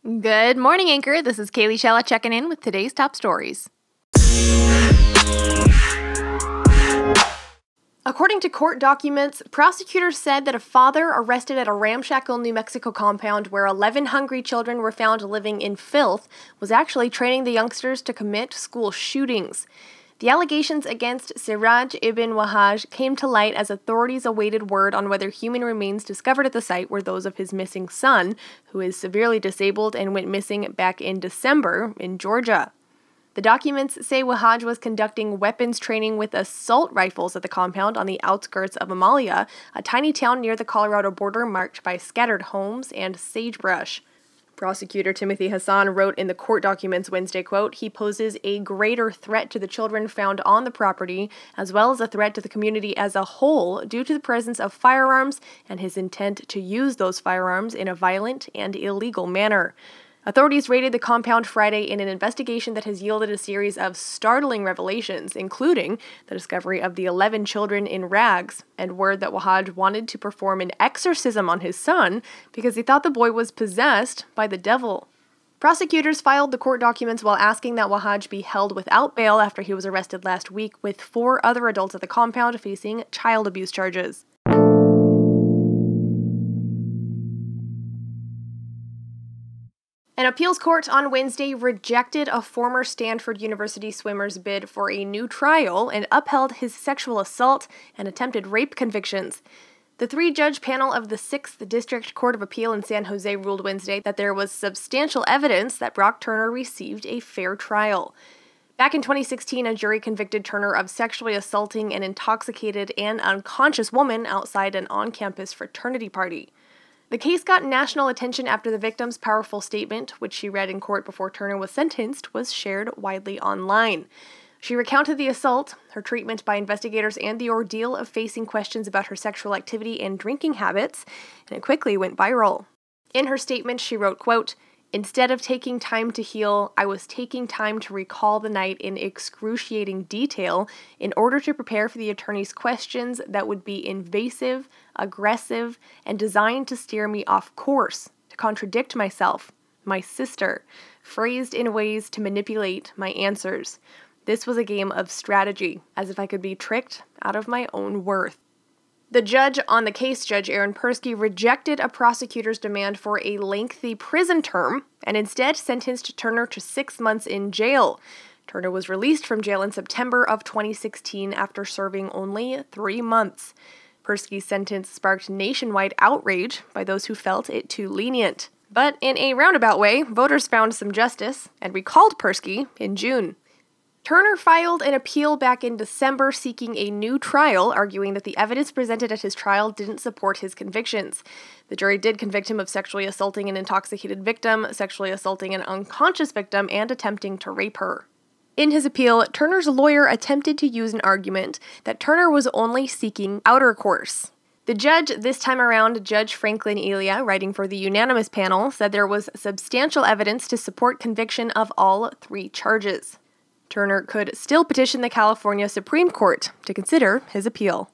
Good morning, Anchor. This is Kaylee Shella checking in with today's top stories. According to court documents, prosecutors said that a father arrested at a ramshackle New Mexico compound where 11 hungry children were found living in filth was actually training the youngsters to commit school shootings. The allegations against Siraj Ibn Wahaj came to light as authorities awaited word on whether human remains discovered at the site were those of his missing son, who is severely disabled and went missing back in December in Georgia. The documents say Wahaj was conducting weapons training with assault rifles at the compound on the outskirts of Amalia, a tiny town near the Colorado border marked by scattered homes and sagebrush. Prosecutor Timothy Hassan wrote in the court documents Wednesday, quote, "He poses a greater threat to the children found on the property, as well as a threat to the community as a whole due to the presence of firearms and his intent to use those firearms in a violent and illegal manner." Authorities raided the compound Friday in an investigation that has yielded a series of startling revelations, including the discovery of the 11 children in rags and word that Wahaj wanted to perform an exorcism on his son because he thought the boy was possessed by the devil. Prosecutors filed the court documents while asking that Wahaj be held without bail after he was arrested last week, with 4 other adults at the compound facing child abuse charges. An appeals court on Wednesday rejected a former Stanford University swimmer's bid for a new trial and upheld his sexual assault and attempted rape convictions. The 3-judge panel of the 6th District Court of Appeal in San Jose ruled Wednesday that there was substantial evidence that Brock Turner received a fair trial. Back in 2016, a jury convicted Turner of sexually assaulting an intoxicated and unconscious woman outside an on-campus fraternity party. The case got national attention after the victim's powerful statement, which she read in court before Turner was sentenced, was shared widely online. She recounted the assault, her treatment by investigators, and the ordeal of facing questions about her sexual activity and drinking habits, and it quickly went viral. In her statement, she wrote, quote, "Instead of taking time to heal, I was taking time to recall the night in excruciating detail in order to prepare for the attorney's questions that would be invasive, aggressive, and designed to steer me off course, to contradict myself, my sister, phrased in ways to manipulate my answers. This was a game of strategy, as if I could be tricked out of my own worth." The judge on the case, Judge Aaron Persky, rejected a prosecutor's demand for a lengthy prison term and instead sentenced Turner to 6 months in jail. Turner was released from jail in September of 2016 after serving only 3 months. Persky's sentence sparked nationwide outrage by those who felt it too lenient. But in a roundabout way, voters found some justice and recalled Persky in June. Turner filed an appeal back in December seeking a new trial, arguing that the evidence presented at his trial didn't support his convictions. The jury did convict him of sexually assaulting an intoxicated victim, sexually assaulting an unconscious victim, and attempting to rape her. In his appeal, Turner's lawyer attempted to use an argument that Turner was only seeking outer course. The judge, this time around Judge Franklin Elia, writing for the unanimous panel, said there was substantial evidence to support conviction of all 3 charges. Turner could still petition the California Supreme Court to consider his appeal.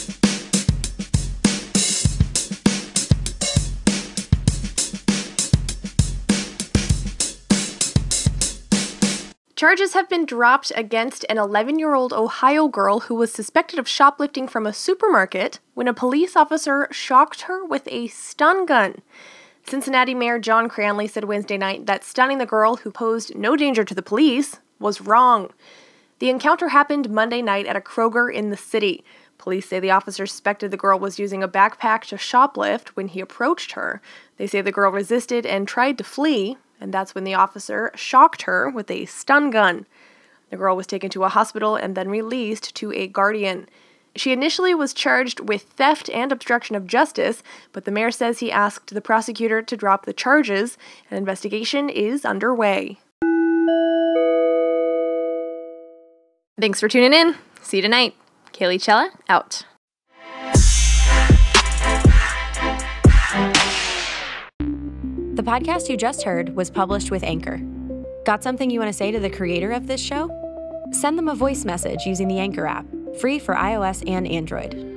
Charges have been dropped against an 11-year-old Ohio girl who was suspected of shoplifting from a supermarket when a police officer shocked her with a stun gun. Cincinnati Mayor John Cranley said Wednesday night that stunning the girl, who posed no danger to the police, was wrong. The encounter happened Monday night at a Kroger in the city. Police say the officer suspected the girl was using a backpack to shoplift when he approached her. They say the girl resisted and tried to flee, and that's when the officer shocked her with a stun gun. The girl was taken to a hospital and then released to a guardian. She initially was charged with theft and obstruction of justice, but the mayor says he asked the prosecutor to drop the charges. An investigation is underway. Thanks for tuning in. See you tonight. Kaylee Chella, out. The podcast you just heard was published with Anchor. Got something you want to say to the creator of this show? Send them a voice message using the Anchor app, free for iOS and Android.